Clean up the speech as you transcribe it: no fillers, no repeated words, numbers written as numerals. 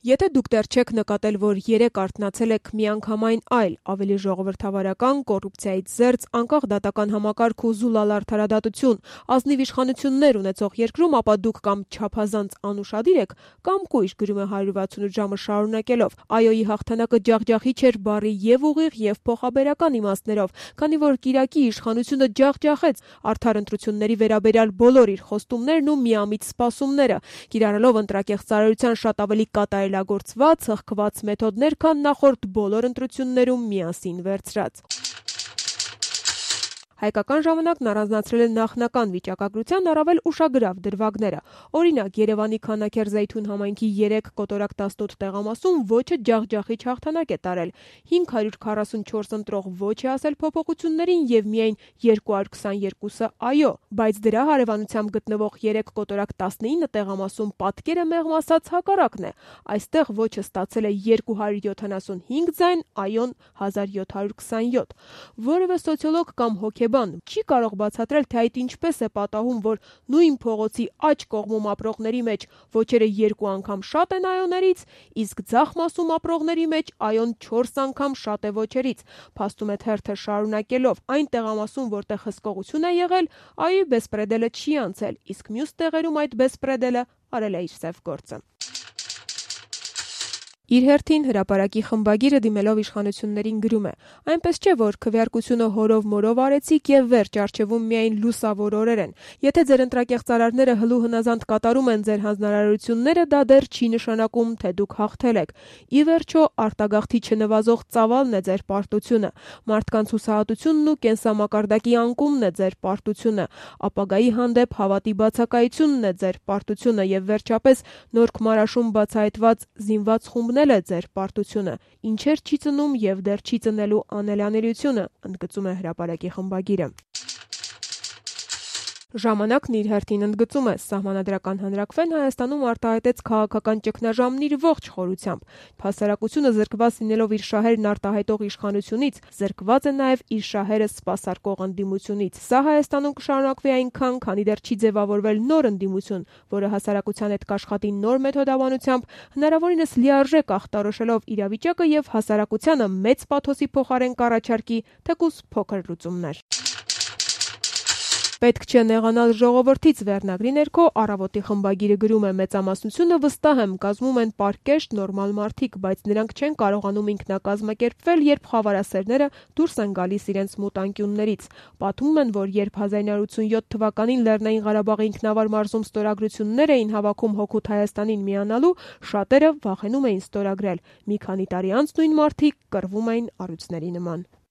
Եթե դուք դեռ չեք նկատել, որ երեկ արթնացել եք միանգամայն այլ, ավելի ժողովրդավարական, կոռուպցիայից զերծ, անկախ դատական համակարգ ու զուլալ արդարադատություն, ազնիվ իշխանություններ ունեցող երկրում, ապա դուք կամ չափազանց անուշադիր եք, կամ կույր, գրում է 168 ժամը շարունակելով։ ԱՅՈ-ի հաղթանակը ջախջախիչ էր բառի եւ ուղիղ եւ փոխաբերական իմաստներով, քանի որ Կիրակի իշխանությունը ջախջախեց արդար ընտրությունների վերաբերյալ բոլոր իր խոստումներն ու միամիտ սպասումները, կիրառելով ընտրակեղծ ծառայության շատ ավելի կատարելագործված, հղկված մեթոդներ, քան նախորդ բոլոր ընտրություններում միասին վերցրած։ Հայկական ժամանակն առանձնացրել է նախնական վիճակագրության առավել ուշագրավ դրվագները։ Օրինակ, Երևանի Քանաքեռ-Զեյթուն համայնքի 3 կոտորակ 18 տեղամասում ոչը ջախջախիչ հաղթանակ է տարել։ 544 ընտրող ոչ է ասել փոփոխություններին եւ միայն 222-ը այո, բայց դրա հարևանությամբ գտնվող 3 կոտորակ 19 տեղամասում պատկերը մեղմ ասած հակառակն է։ Այստեղ ոչը ստացել է 275 ձայն, այոն 1727։ Որևէ սոցիոլոգ կամ հոգեբան չի կարող բացատրել, թե այդ ինչպես է պատահում, որ նույն փողոցի աջ կողմում ապրողների մեջ ոչերը 2 անգամ շատ են այոներից, իսկ ձախ մասում ապրողների մեջ այոն 4 անգամ շատ է ոչերից, փաստում է թերթը շարունակելով, այն տեղամասում, որտեղ հսկողություն է եղել, այոյի բեսպրեդելը չի անցել, իսկ մյուս տեղերում այդ բեսպրեդելը արել է իր սև գործը։ Իր հերթին հրապարակի խմբագիրը դիմելով իշխանություններին գրում է. այնպես չէ, որ քվեարկությունը հորով-մորով արեցիք եւ վերջ, առջևում միայն լուսավոր օրեր են։ Եթե ձեր ընտրակեղծարարները հլու հնազանդ կատարում են ձեր հանձնարարությունները, դա դեռ չի նշանակում, թե դուք հաղթել եք։ Ի վերջո, արտագաղթի չնվազող ծավալն է ձեր պարտությունը, մարդկանց հուսահատությունն ու կենսամակարդակի անկումն է ձեր պարտությունը, ապագայի հանդեպ հավատի բացակայությունն է ձեր պարտությունը եւ վերջապես Նորք Մարաշում բացահայտված զինված խումբն է ձեր պարտությունը, ինչեր չի ծնում եւ դեռ չի ծնելու անելանելիությունը, ընդգծում է հրապարակի խմբագիրը։ Ժամանակն իր հերթին ընդգծում է. Սահմանադրական հանրաքվեն Հայաստանում արտահայտեց քաղաքական ճգնաժամն իր ողջ խորությամբ։ Հասարակությունը զրկված լինելով իր շահերն արտահայտող իշխանությունից, զրկված է նաև իր շահերը սպասարկող ընդդիմությունից։ Սա Հայաստանում կշարունակվի այնքան, քանի դեռ չի ձևավորվել նոր ընդդիմություն, որը հասարակության հետ կաշխատի նոր մեթոդաբանությամբ, հնարավորինս լիարժեք ախտորոշելով իրավիճակը եւ հասարակությանը մեծ պաթոսի փոխարեն կառաջարկի թեկուզ փոքր լուծումներ։ Պետք չէ նեղանալ ժողովրդից վերնագրի ներքո Առավոտի խմբագիրը գրում է. մեծամասնությունը վստահ եմ կազմում են պարկեշտ նորմալ մարդիկ, բայց նրանք չեն կարողանում ինքնակազմակերպվել, երբ խավարասերները դուրս են գալիս իրենց մութ անկյուններից։ Պատմում են, որ երբ 1987 թվականին Լեռնային Ղարաբաղի ինքնավար մարզում ստորագրություններ էին հավաքում հօգուտ Հայաստանին միանալու, շատերը վախենում էին ստորագրել։ Մի քանի տարի անց նույն մարդիկ կռվում էին առյուծների նման։